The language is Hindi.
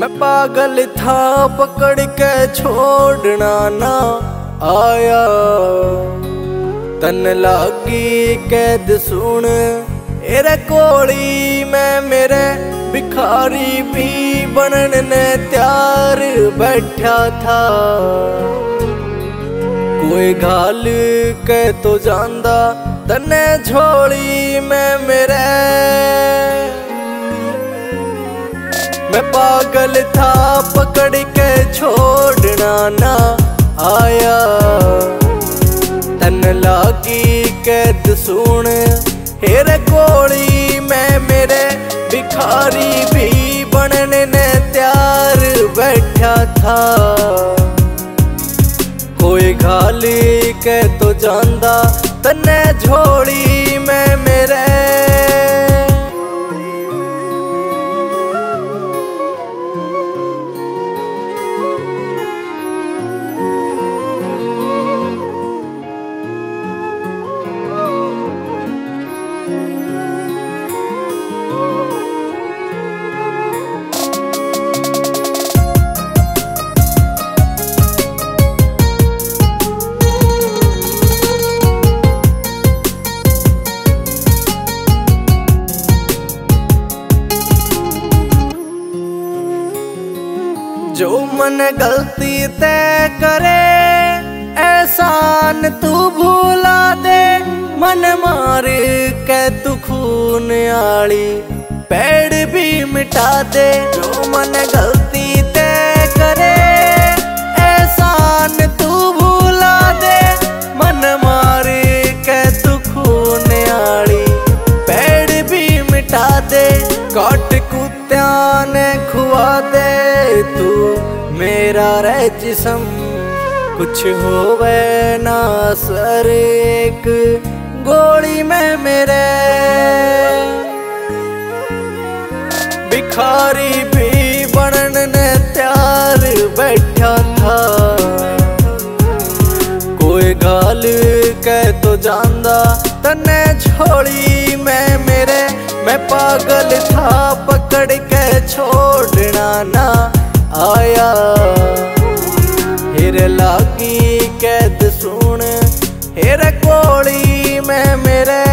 मैं पागल था पकड़ के छोड़ना ना आया। तन लागी कैद सुन एरे कोली मैं मेरे भिखारी भी बनने तैयार बैठा था। कोई घाल के तो जानदा तने झोली में मेरे। मैं पागल था पकड़ के छोड़ना ना आया। तन लागी कैद सुन हेरे कोली मैं मेरे भिखारी भी बनने तैयार बैठा था। कोई घाली के तो जानदा तने झोली में मेरे। जो मन गलती तय करे एहसान तू भूला दे। मन मार के तू खून आली पेड़ भी मिटा दे। जो मन गलती तय करे एहसान तू भूला दे। मन मार के तू खून आली पेड़ भी मिटा दे। काट कुत्त्या ने खुआ दे तू मेरा रह जिसम कुछ होवे ना सर एक गोली में मेरे। भिखारी भी बनने तैयार बैठा था। कोई गाल के तो जानदा तने झोली में मेरे। मैं पागल था पकड़ के छोड़ना ना आया। हेरे लागी कैद सुन हेरे कोली में मेरे।